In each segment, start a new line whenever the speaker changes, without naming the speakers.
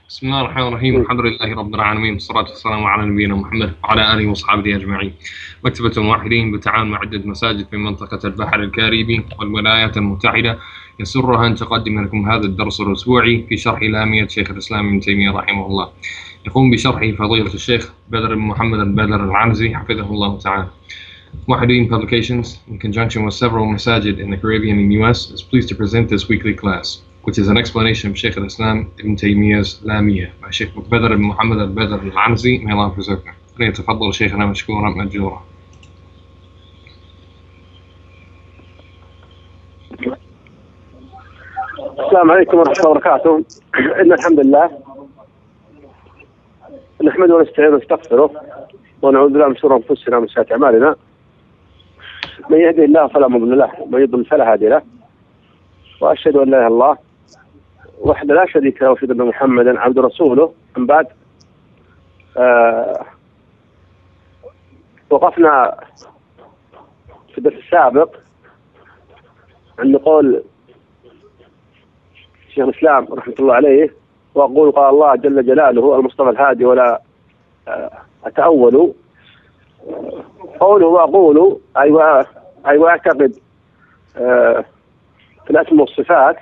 بسم الله الرحمن الرحيم. الحمد لله رب العالمين، والصلاة والسلام على نبينا محمد وعلى آله وصحبه أجمعين. مكتبة الموحدين بالتعاون مع عدة مساجد في منطقة البحر الكاريبي والولايات المتحدة يسرها أن تقدم لكم هذا الدرس الأسبوعي في شرح لامية شيخ الإسلام ابن تيمية رحمه الله. يقوم بشرحه فضيلة الشيخ بدر بن محمد البدر العنزي حفظه الله تعالى. Muhaddin Publications, in conjunction with several masajid in the Caribbean and US, is pleased to present this weekly class, which is an explanation of Shaykh al-Islam Ibn Taymiyyah's Lamiyah by Shaykh Badr ibn Muhammad al-Badr al-Anzi. May Allah preserve him. فليتفضل شيخنا مشكورا مأجورا.
السلام عليكم ورحمة الله وبركاته. إن الحمد لله نحمده ونستعينه ونستغفره ونعوذ بالله من شرور أنفسنا ومن سيئات أعمالنا. من يهده الله فلا مضل له ومن يضلل فلا هادي له، وأشهد أن لا إله إلا الله وحده لا شريك له وأشهد أن محمدا عبده ورسوله. أما بعد، وقفنا في الدرس السابق عند قول شيخ الإسلام رحمة الله عليه: وأقول قال الله جل جلاله المصطفى الهادي ولا أتأول. قوله وأقول أي وأعتقد في الأسماء والصفات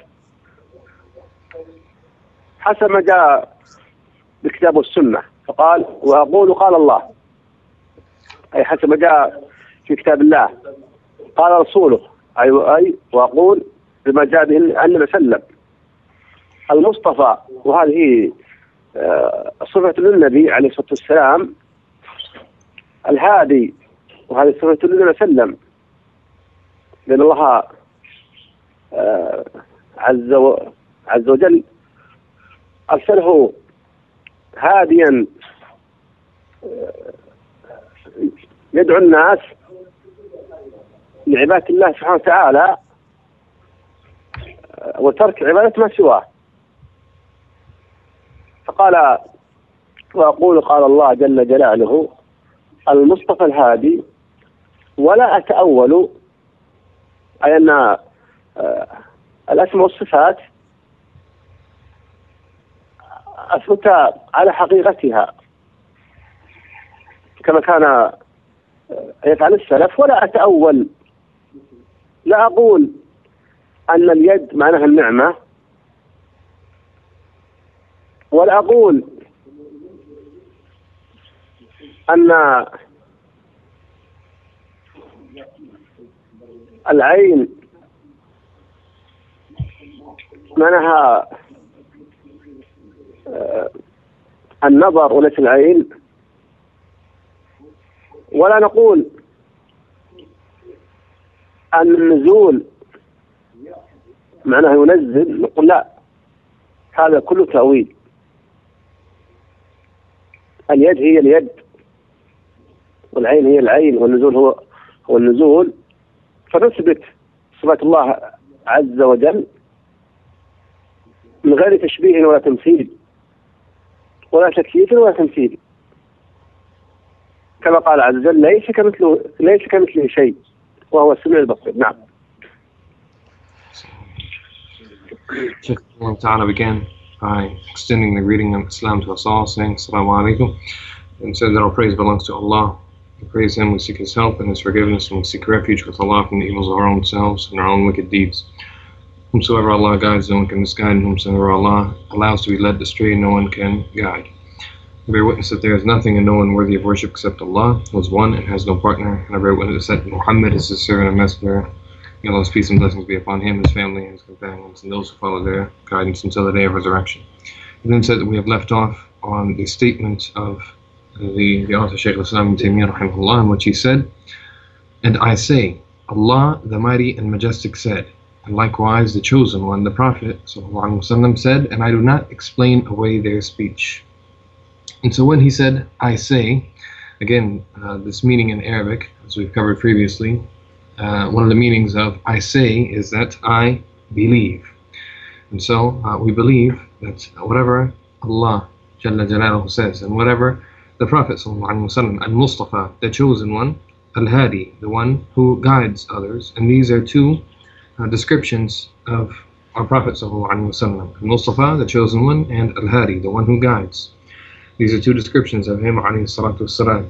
حسب ما جاء بالكتاب والسنة، فقال وأقول قال الله، أي حسب ما جاء في كتاب الله. قال رسوله أي وأقول بما جاء به النبي صلى الله عليه وسلم المصطفى، وهذه صفة للنبي عليه الصلاة والسلام. الهادي، وهذه صفة للنبي صلى الله عليه وسلم، لأن الله عز وجل أرسله هاديا يدعو الناس لعبادة الله سبحانه وتعالى وترك عبادة ما سواه. فقال وأقول قال الله جل جلاله المصطفى الهادي ولا أتأول، أي أن الأسماء والصفات أثبتها على حقيقتها كما كان يفعل السلف، ولا أتأول. لا أقول أن اليد معناها النعمة، ولا أقول أن العين معناها النظر وليس العين، ولا نقول أن النزول معناها ينزل، نقول لا، هذا كله تأويل. اليد هي اليد، والعين هي العين، والنزول هو النزول. فنثبت صفات الله عز وجل من غير تشبيه ولا تمثيل ولا تكييف ولا تمثيل، كما قال عز وجل ليس كمثله شيء وهو السميع البصير. نعم.
Shaykh Allah Ta'ala began by extending the greeting of Islam to us all, saying Assalamu alaikum, and said that our praise belongs to Allah. We praise Him, we seek His help and His forgiveness, and we seek refuge with Allah from the evils of our own selves and our own wicked deeds. Whomsoever Allah guides, no one can misguide, and whomsoever Allah allows to be led astray, no one can guide. I bear witness that there is nothing and no one worthy of worship except Allah, who is one and has no partner, and I bear witness that Muhammad is His servant and messenger. May Allah's peace and blessings be upon him, his family, and his companions, and those who follow their guidance until the day of resurrection. He then said that we have left off on the statement of the author Shaykh al-Islam Ibn Taymiyyah rahimahullah, in which he said, and I say, Allah the Mighty and Majestic said, and likewise the Chosen One, the Prophet sallallahu alaihi wasallam said, and I do not explain away their speech. And so when he said, I say, again, this meaning in Arabic, as we've covered previously, one of the meanings of I say is that I believe. And so we believe that whatever Allah Jalla Jalaluhu says, and whatever the Prophet sallallahu alaihi wasallam, Al-Mustafa, the Chosen One, Al-Hadi, the one who guides others, and these are two descriptions of our Prophet ﷺ, Al-Mustafa, the chosen one, and Al-Hadi, the one who guides. These are two descriptions of him ﷺ.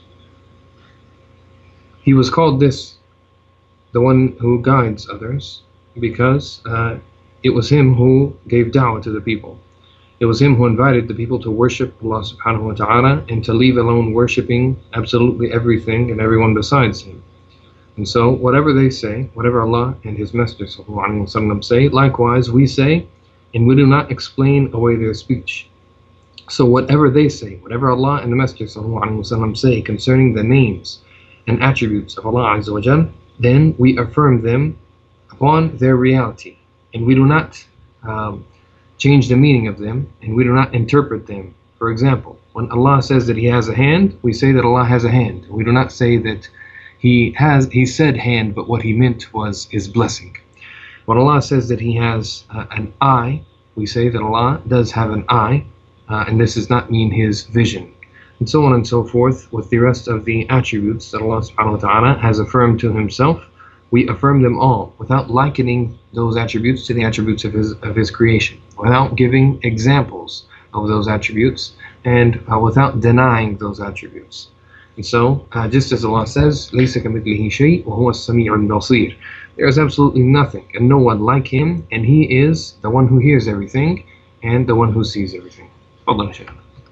He was called this, the one who guides others, because it was him who gave da'wah to the people. It was him who invited the people to worship Allah subhanahu wa ta'ala and to leave alone worshipping absolutely everything and everyone besides him. And so whatever they say, whatever Allah and His Messenger ﷺ say, likewise we say, and we do not explain away their speech. So whatever they say, whatever Allah and the Messenger ﷺ say concerning the names and attributes of Allah Azza wa Jal, then we affirm them upon their reality, and we do not change the meaning of them, and we do not interpret them. For example, when Allah says that He has a hand, we say that Allah has a hand. We do not say that He said hand, but what He meant was His blessing. When Allah says that He has an eye, we say that Allah does have an eye, and this does not mean His vision. And so on and so forth with the rest of the attributes that Allah subhanahu wa ta'ala has affirmed to Himself. We affirm them all without likening those attributes to the attributes of His creation, without giving examples of those attributes, and without denying those attributes. And so, just as Allah says, لَيْسَ كَمِثْلِهِ شَيْءٌ وَهُوَ السَّمِيعُ الْبَصِيرُ. There is absolutely nothing and no one like Him, and He is the one who hears everything and the one who sees everything. تفضل يا شيخ.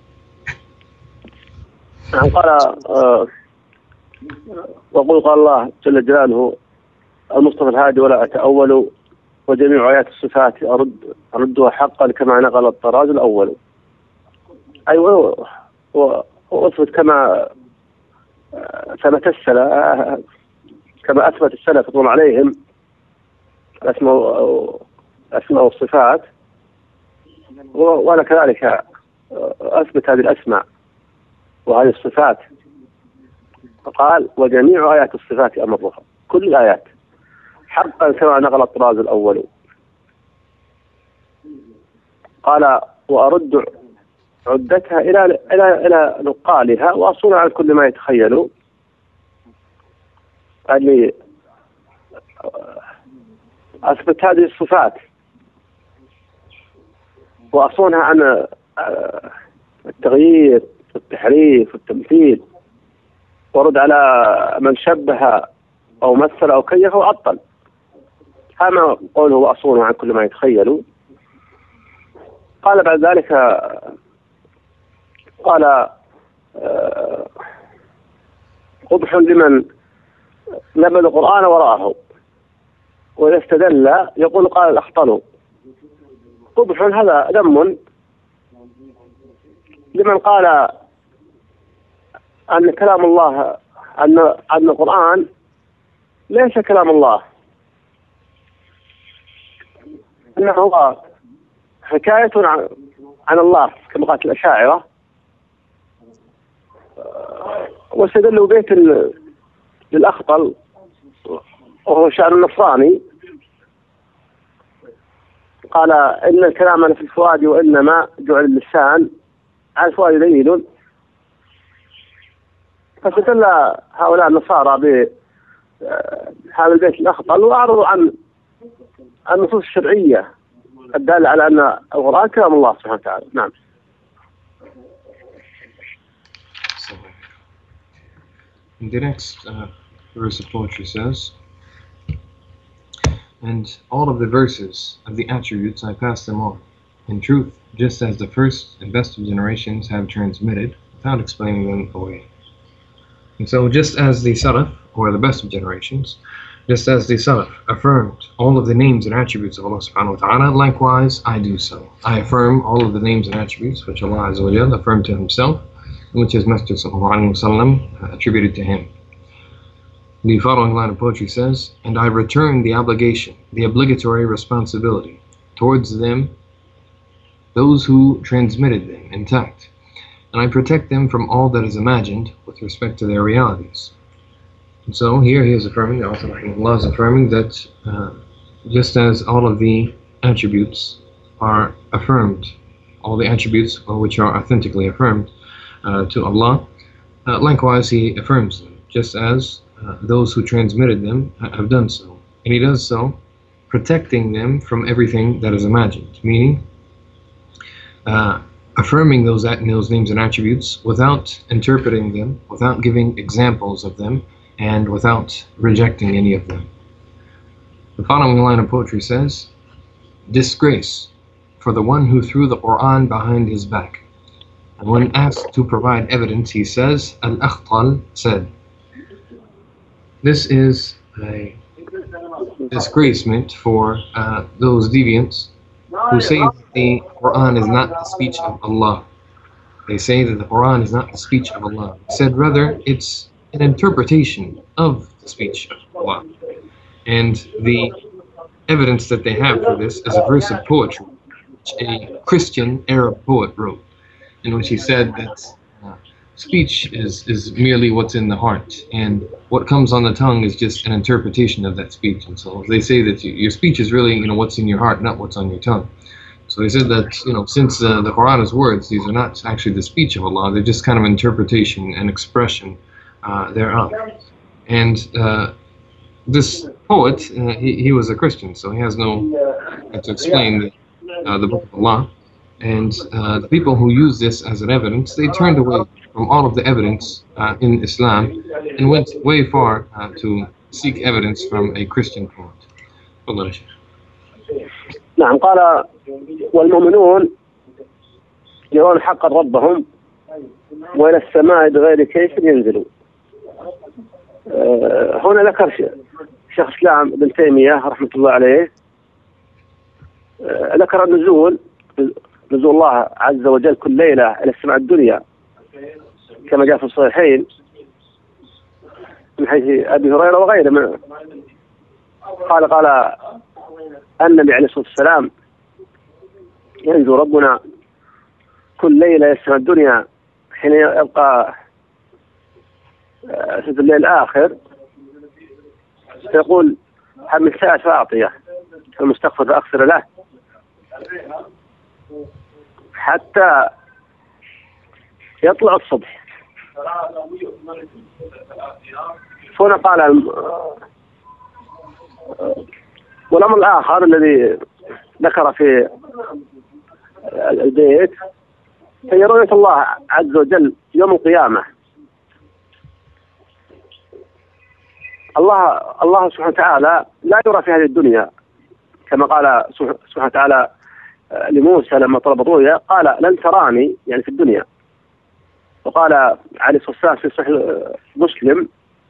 قال وقل قال الله جل جلاله المصطفى الهادي ولا أتأول وجميع آيات الصفات أردها حقا كما نقل الطراز الأول. أي وأثبت كما ثبت السلف، كما أثبت السلف رضوان عليهم الأسماء والصفات، وأنا كذلك أثبت هذه الأسماء وهذه الصفات. فقال وجميع آيات الصفات أمرها، كل الآيات حقا كما نقل الطراز الأول. قال وأرد عدتها إلى نقالها وأصون عن كل ما يتخيلوا. يعني أثبت هذه الصفات وأصونها عن التغيير والتحريف والتمثيل، ورد على من شبه أو مثل أو كيف وعطل. هذا قوله وأصونه عن كل ما يتخيلوا. قال بعد ذلك قال قبح لمن نبذ القرآن وراءه وإذا استدل يقول قال الأخطل. قبح هذا ذم لمن قال أن كلام الله أن القرآن ليس كلام الله، أنه هو حكاية عن الله كما قالت الأشاعرة، واستدلوا بيت للأخطل وهو شأن النصراني. قال إن الكلام في الفؤاد وإنما جعل اللسان على الفؤاد دليل. فاستدل هؤلاء النصارى بهذا البيت الأخطل وأعرضوا عن النصوص الشرعية الدالة على أن القرآن كلام الله سبحانه وتعالى. نعم.
The next verse of poetry says, and all of the verses of the attributes I pass them on, in truth, just as the first and best of generations have transmitted, without explaining them away. And so just as the Salaf, or the best of generations, just as the Salaf affirmed all of the names and attributes of Allah subhanahu wa ta'ala, likewise I do so. I affirm all of the names and attributes which Allah Azza wa Jalla affirmed to Himself, which His Messenger sallallahu alaihi wasallam attributed to Him. The following line of poetry says, and I return the obligation, the obligatory responsibility towards them, those who transmitted them intact, and I protect them from all that is imagined with respect to their realities. And so here he is affirming, the author rahimahullah is affirming that just as all of the attributes are affirmed, all the attributes which are authentically affirmed to Allah, likewise he affirms them, just as those who transmitted them have done so. And he does so protecting them from everything that is imagined, meaning affirming those names and attributes without interpreting them, without giving examples of them, and without rejecting any of them. The following line of poetry says, "Disgrace for the one who threw the Quran behind his back." And when asked to provide evidence, he says, Al-Akhtal said. This is a disgracement for those deviants who say that the Quran is not the speech of Allah. They say that the Quran is not the speech of Allah. He said rather it's an interpretation of the speech of Allah. And the evidence that they have for this is a verse of poetry which a Christian Arab poet wrote, in which he said that speech is merely what's in the heart, and what comes on the tongue is just an interpretation of that speech. And so they say that your speech is really, what's in your heart, not what's on your tongue. So they said that, since the Quran is words, these are not actually the speech of Allah, they're just kind of interpretation and expression thereof. And this poet, he was a Christian, so he has no to explain the book of Allah. And the people who use this as an evidence, they turned away from all of the evidence in Islam and went way far to seek evidence from a Christian poet. Allah.
نعم قال والمؤمنون يرون حقا ربهم وإلى السماء بغير كيف ينزلون. هنا ذكر شيخ الإسلام ابن تيمية رحمة الله عليه ذكر نزول الله عز وجل كل ليلة إلى السماء الدنيا كما جاء في الصحيحين من حيث أبي هريرة وغيره من قال النبي عليه الصلاة والسلام ينزل ربنا كل ليلة إلى السماء الدنيا حين يبقى ثلث الليل الآخر يقول هل من ساعة فأعطيه المستغفر فأغفر له حتى يطلع الصبح. هنا قال والأمر الآخر الذي ذكر في البيت هي رؤية الله عز وجل يوم القيامة. الله سبحانه وتعالى لا يرى في هذه الدنيا كما قال سبحانه وتعالى لموسى لما طلب الرؤيا قال لن تراني يعني في الدنيا، وقال عليه الصلاة والسلام في صحيح مسلم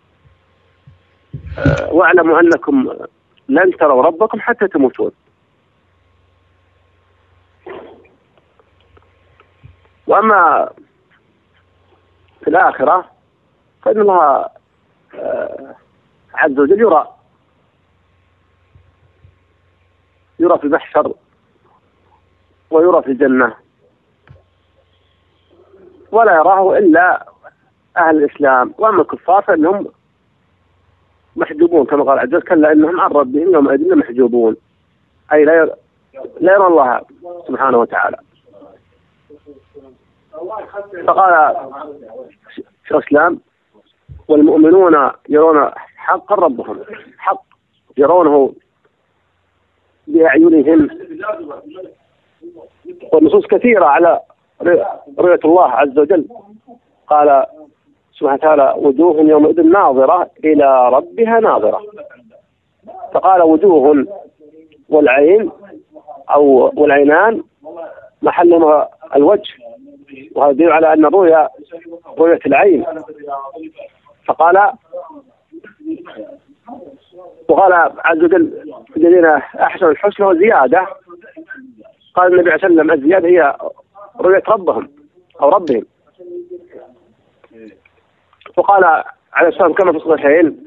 واعلموا أنكم لن تروا ربكم حتى تموتون. وأما في الآخرة فإن الله عز وجل يرى في المحشر ويرى في الجنة ولا يراه إلا أهل الإسلام. وأما الكفار فإنهم محجوبون كما قال عز وجل كلا إنهم عن ربهم يومئذ محجوبون، أي لا يرى الله سبحانه وتعالى. فقال شيخ الإسلام والمؤمنون يرون حقا ربهم، حق يرونه بأعينهم. والنصوص كثيرة على رؤية الله عز وجل. قال سبحانه وتعالى وجوه يومئذ ناظرة إلى ربها ناظرة، فقال وجوه والعين أو والعينان محلها الوجه، وهذا يدل على أن رؤية العين. وقال عز وجل الذين أحسنوا الحسنى وزيادة. قال النبي عليه وسلم الزيادة هي رؤية ربهم أو ربهم. وقال عليه السلام كما في الصحيحين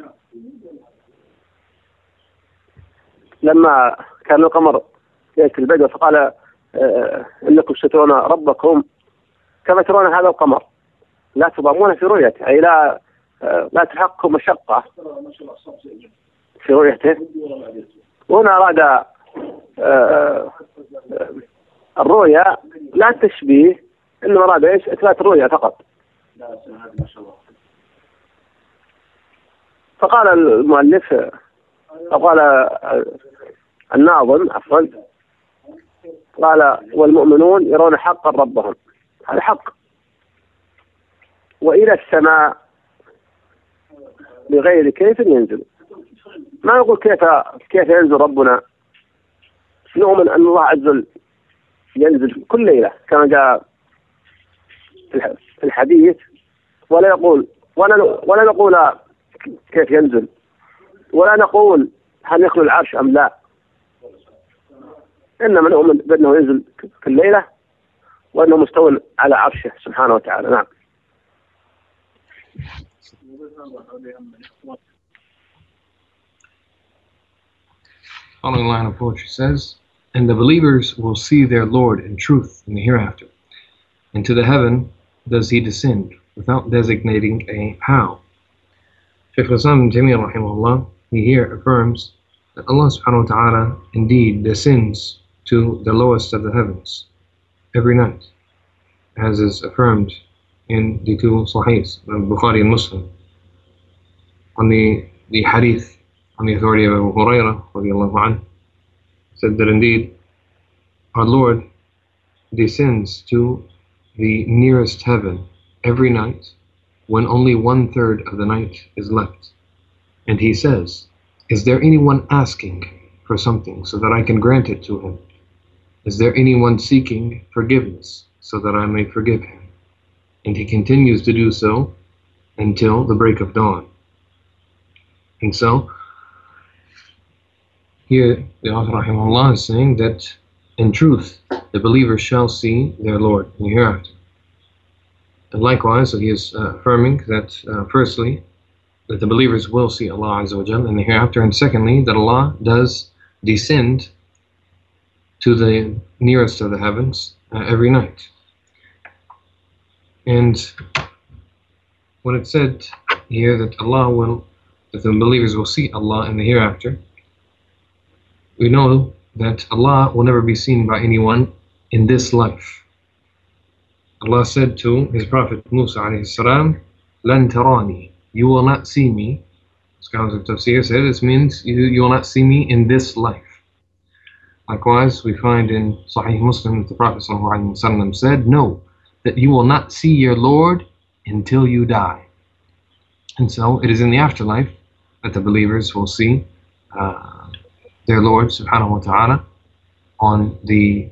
لما كان القمر يأتي البدر فقال إنكم سترون ربكم كما ترون هذا القمر لا تضامون في رؤيته، أي لا تحققوا مشقة في رؤيته. وهنا أراد الرؤيا لا التشبيه، إنما أراد إيش؟ إثبات الرؤيا فقط. فقال المؤلف أو قال الناظم عفوا قال والمؤمنون يرون حقا ربهم، هذا حق. وإلى السماء بغير كيف ينزل، ما نقول كيف ينزل ربنا، نؤمن أن الله عز وجل ينزل كل ليلة كما جاء في الحديث، ولا نقول كيف ينزل، ولا نقول هل يخلو العرش أم لا، إنما نؤمن بأنه ينزل كل ليلة وأنه مستوى على عرشه سبحانه وتعالى. نعم.
Following line of poetry says, and the believers will see their Lord in truth in the hereafter. Into the heaven does he descend, without designating a how. Shaykh al-Islam ibn Taymiyyah rahimahullah, he here affirms that Allah subhanahu wa ta'ala indeed descends to the lowest of the heavens every night, as is affirmed in the two Sahihs, Bukhari and Muslim. On the hadith, on the authority of Abu Hurairah radiallahu anhu, said that indeed our Lord descends to the nearest heaven every night when only 1/3 of the night is left. And he says, is there anyone asking for something so that I can grant it to him? Is there anyone seeking forgiveness so that I may forgive him? And he continues to do so until the break of dawn. And so, here the author rahimahullah is saying that in truth the believers shall see their Lord in the hereafter. And likewise, so he is affirming that firstly, that the believers will see Allah Azza wa Jal in the hereafter, and secondly, that Allah does descend to the nearest of the heavens every night. And when it said here that that the believers will see Allah in the hereafter, we know that Allah will never be seen by anyone in this life. Allah said to his Prophet Musa alayhi salam, "Lan tarani," you will not see me. Scholars of Tafsir said this means you will not see me in this life. Likewise, we find in Sahih Muslim that the Prophet ﷺ said, no, that you will not see your Lord until you die. And so it is in the afterlife that the believers will see their Lord subhanahu wa ta'ala on the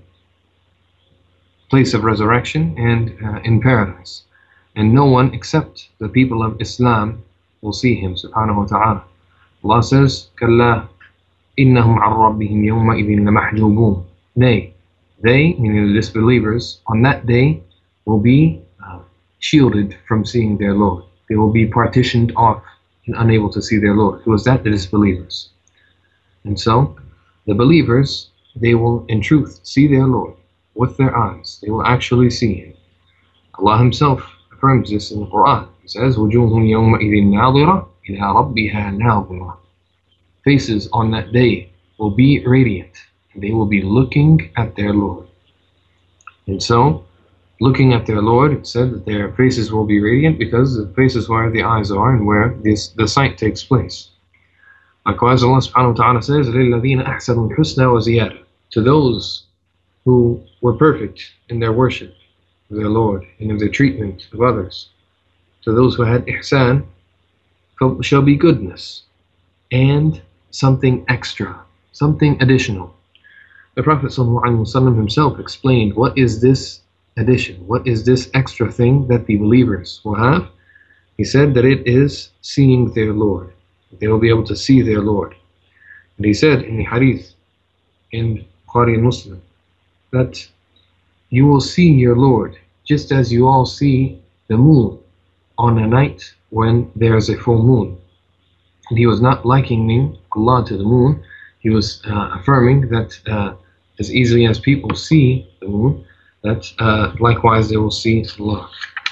place of resurrection and in paradise. And no one except the people of Islam will see him subhanahu wa ta'ala. Allah says, كَلَّا إِنَّهُمْ عَنْ رَبِّهِمْ يَوْمَئِذٍ لَمَحْجُوبُونَ. They, meaning the disbelievers, on that day will be shielded from seeing their Lord. They will be partitioned off and unable to see their Lord. Who is that? The disbelievers. And so, the believers, they will in truth see their Lord with their eyes. They will actually see him. Allah himself affirms this in the Quran. He says, وَجُوهٌ يَوْمَئِذٍ نَاظِرَةٌ إِلَىٰ رَبِّهَا نَاظِرَةٌ. Faces on that day will be radiant, and they will be looking at their Lord. And so, looking at their Lord, it said that their faces will be radiant because the faces where the eyes are and where the sight takes place. Likewise, Allah subhanahu wa ta'ala says, لِلَّذِينَ أَحْسَنُوا الْحُسْنَى وَزِيَادَةٌ. To those who were perfect in their worship of their Lord and in their treatment of others, to those who had ihsan, shall be goodness and something extra, something additional. The Prophet ﷺ himself explained what is this addition, what is this extra thing that the believers will have. He said that it is seeing their Lord. They will be able to see their Lord. And he said in the hadith in Bukhari and Muslim that you will see your Lord just as you all see the moon on a night when there is a full moon. And he was not likening Allah to the moon. He was affirming that as easily as people see the moon, that likewise they will see Allah.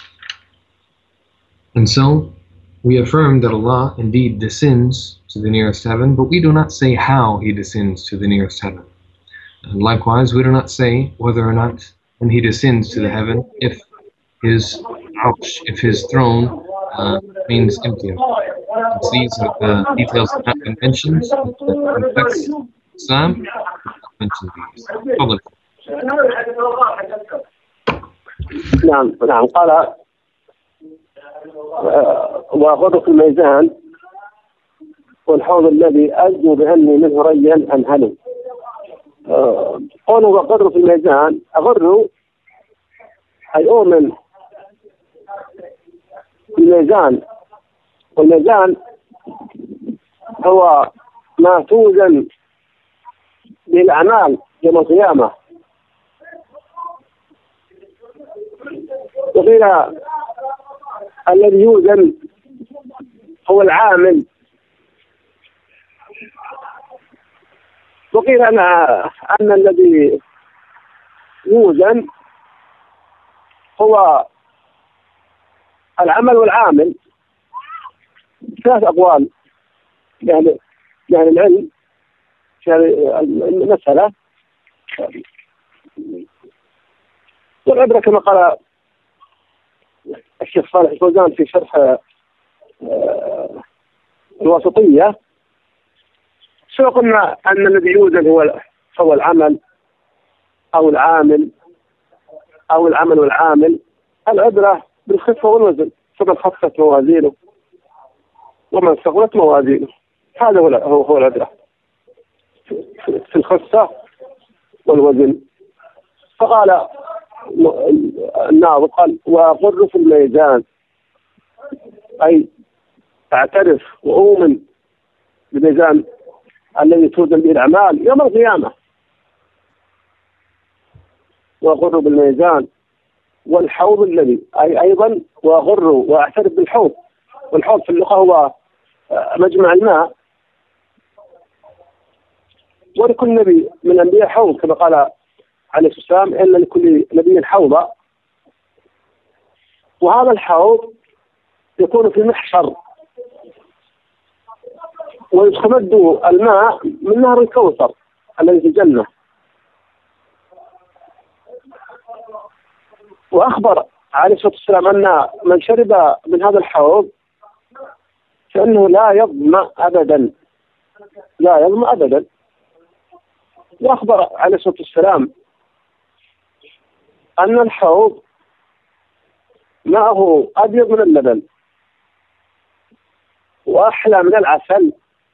And so we affirm that Allah indeed descends to the nearest heaven, but we do not say how he descends to the nearest heaven. And likewise, we do not say whether or not when he descends to the heaven, if his throne means empty. These details have not been mentioned in the text, Islam mention these. تفضل.
نعم قال وأخذ في الميزان والحوض الذي أرجو بأني منه ريا أنهله. قوله وأغر في الميزان، أغر أي أؤمن بالميزان، والميزان هو ما توزن به الأعمال يوم القيامة. وقيل الذي يوزن هو العامل، وقيل أن الذي يوزن هو العمل والعامل. ثلاث أقوال يعني العلم في هذه المسألة، والعبرة كما قال الشيخ صالح الفوزان في شرح الواسطية، سوى قلنا أن الذي يوزن هو العمل أو العامل أو العمل والعامل. العبرة بالخفة والوزن، فمن خفت موازينه ومن ثقلت موازينه، هذا هو العبرة في الخفة والوزن. فقال الناظم قال وأغر في الميزان، أي أعترف وأؤمن بالميزان الذي توزن به الأعمال يوم القيامة. وأغر بالميزان والحوض الذي أي أيضا وأغر وأعترف بالحوض، والحوض في اللغة هو مجمع الماء، ولكل نبي من الأنبياء حوض كما قال عليه الصلاة والسلام إن لكل نبي حوضا. وهذا الحوض يكون في محشر ويستمد الماء من نهر الكوثر الذي في الجنة. وأخبر عليه الصلاة والسلام أن من شرب من هذا الحوض فإنه لا يظمأ أبدا، لا يظمأ أبدا. وأخبر عليه الصلاة والسلام أن الحوض ماءه أبيض من اللبن وأحلى من العسل،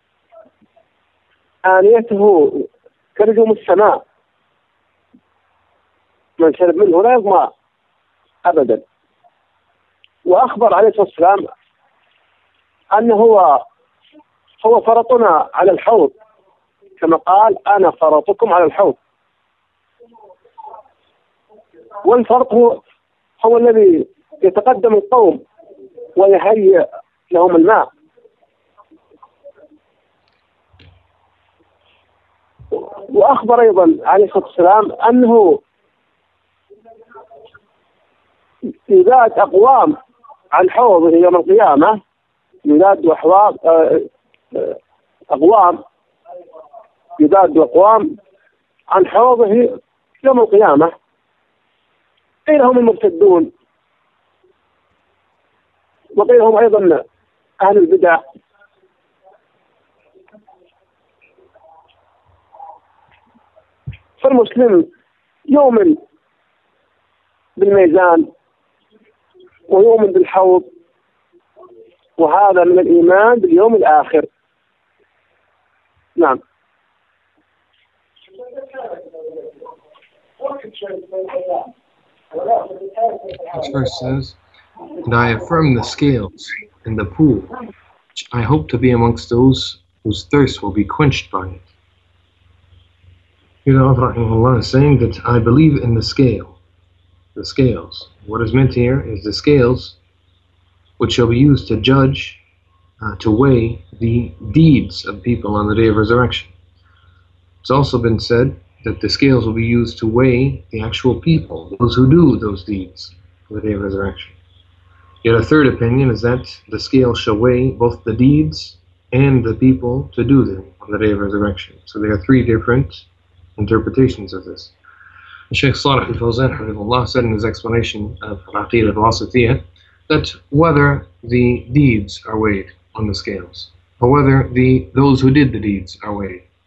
آنيته كنجوم السماء، من شرب منه لا يظمأ أبدا. وأخبر عليه الصلاة والسلام أنه هو فرطنا على الحوض، كما قال أنا فرطكم على الحوض. والفرط هو الذي يتقدم القوم ويهيئ لهم الماء. وأخبر أيضا عليه الصلاة والسلام أنه يزاد أقوام عن حوضه يوم القيامة، يزاد أقوام يزاد أقوام عن حوضه يوم القيامة. قيل هم المرتدون، وقيل هم أيضا أهل البدع. فالمسلم يؤمن بالميزان ويؤمن بالحوض، وهذا من الإيمان باليوم الآخر. نعم.
This verse says, and I affirm the scales in the pool, which I hope to be amongst those whose thirst will be quenched by it. Allah is saying that I believe in the scale, the scales. What is meant here is the scales which shall be used to judge, to weigh the deeds of people on the day of resurrection. It's also been said that the scales will be used to weigh the actual people, those who do those deeds on the day of resurrection. Yet a third opinion is that the scale shall weigh both the deeds and the people to do them on the day of resurrection. So there are three different interpretations of this. Shaykh Salih al-Fawzan said in his explanation of Al-Aqeedah al-Wasitiyah that whether the deeds are weighed on the scales, or whether those who did the deeds are weighed,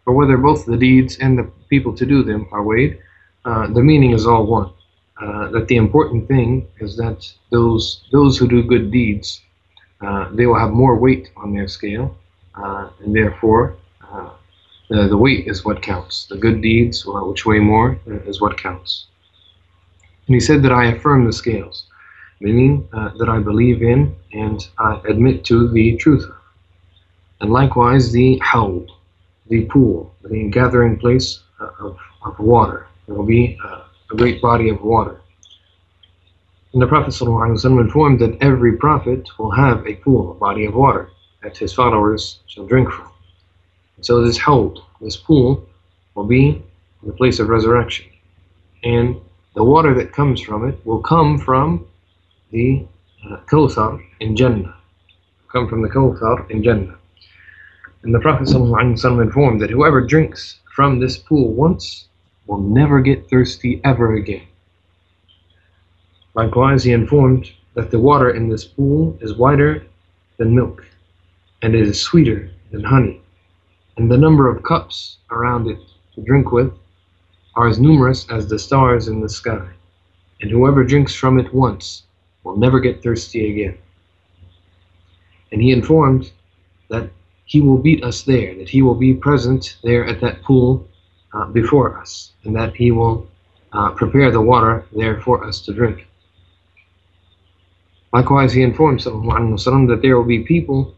or whether both the deeds and the people to do them are weighed, the meaning is all one. That the important thing is that those who do good deeds, they will have more weight on their scale, and therefore the weight is what counts. The good deeds, which weigh more, is what counts. And he said that I affirm the scales, meaning that I believe in and I admit to the truth. And likewise the hawd, the pool, the gathering place of water. There will be a great body of water. And the Prophet ﷺ informed that every prophet will have a pool, a body of water, that his followers shall drink from. And so this hawd, this pool, will be the place of resurrection. And the water that comes from it will come from the Kawthar in Jannah. Come from the Kawthar in Jannah. And the Prophet ﷺ informed that whoever drinks from this pool once will never get thirsty ever again. Likewise, he informed that the water in this pool is whiter than milk, and it is sweeter than honey, and the number of cups around it to drink with are as numerous as the stars in the sky, and whoever drinks from it once will never get thirsty again. And he informed that he will beat us there, that he will be present there at that pool before us, and that he will prepare the water there for us to drink. Likewise, he informed ﷺ that there will be people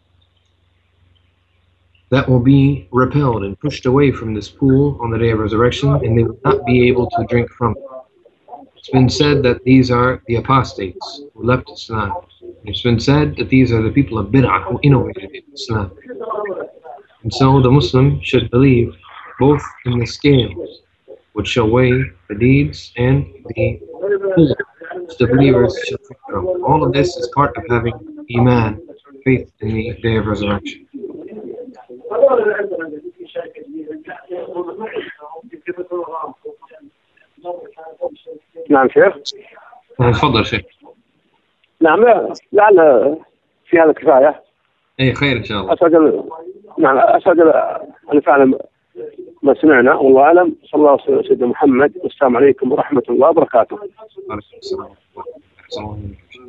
that will be repelled and pushed away from this pool on the day of resurrection, and they will not be able to drink from it. It's been said that these are the apostates who left Islam. It's been said that these are the people of bid'ah who innovated in Islam. And so the Muslim should believe both in the scales, which shall weigh the deeds, and the pool, which the believers shall drink from. All of this is part of having Iman, faith in the day of resurrection.
نعم شيخ.
تفضل شيخ.
نعم لعل في هذا كفاية.
اي خير ان شاء الله.
أسعد أن فعلا ما سمعنا، والله أعلم. صلى الله عليه وسلم سيدنا محمد، والسلام عليكم ورحمة الله وبركاته.
وعليكم السلام ورحمة الله وبركاته.